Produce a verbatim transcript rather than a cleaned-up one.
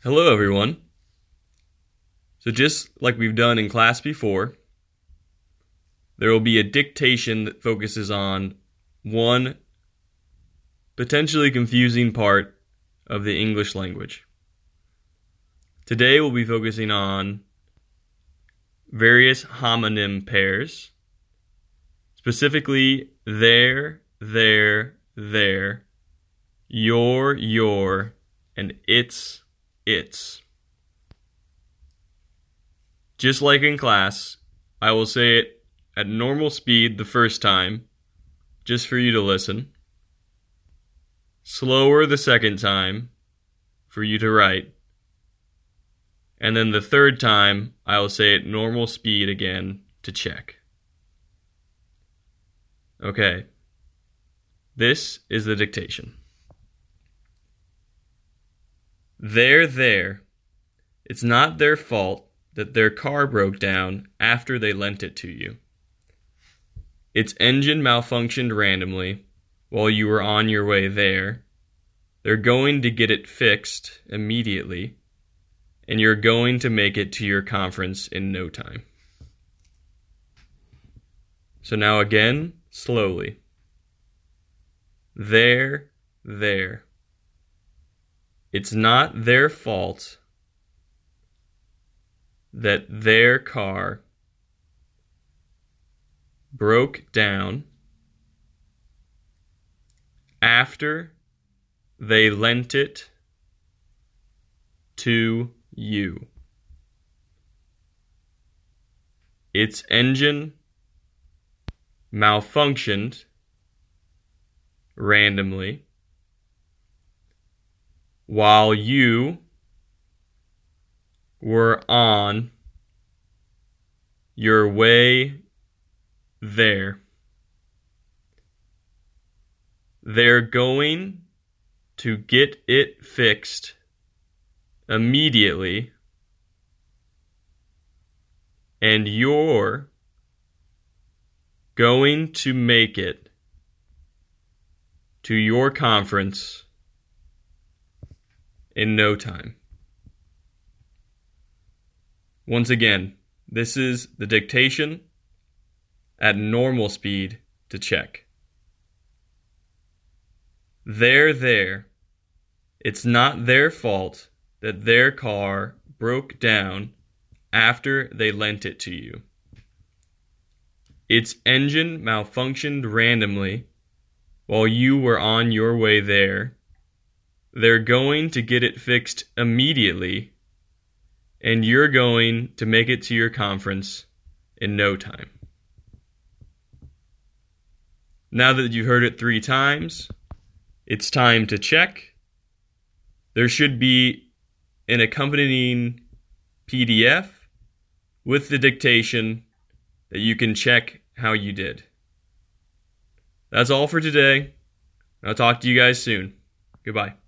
Hello, everyone. So just like we've done in class before, there will be a dictation that focuses on one potentially confusing part of the English language. Today we'll be focusing on various homonym pairs, specifically there, there, there, your, your, and its, its. Just like in class, I will say it at normal speed the first time, just for you to listen. Slower the second time, for you to write. And then the third time, I will say it normal speed again to check. Okay. This is the dictation. They're there. It's not their fault that their car broke down after they lent it to you. Its engine malfunctioned randomly while you were on your way there. They're going to get it fixed immediately, and you're going to make it to your conference in no time. So now again, slowly. There, there. It's not their fault that their car broke down after they lent it to you. Its engine malfunctioned randomly while you were on your way there. They're going to get it fixed immediately, and you're going to make it to your conference in no time. Once again, this is the dictation at normal speed to check. They're there. It's not their fault that their car broke down after they lent it to you. Its engine malfunctioned randomly while you were on your way there. They're going to get it fixed immediately, and you're going to make it to your conference in no time. Now that you've heard it three times, it's time to check. There should be an accompanying P D F with the dictation that you can check how you did. That's all for today. I'll talk to you guys soon. Goodbye.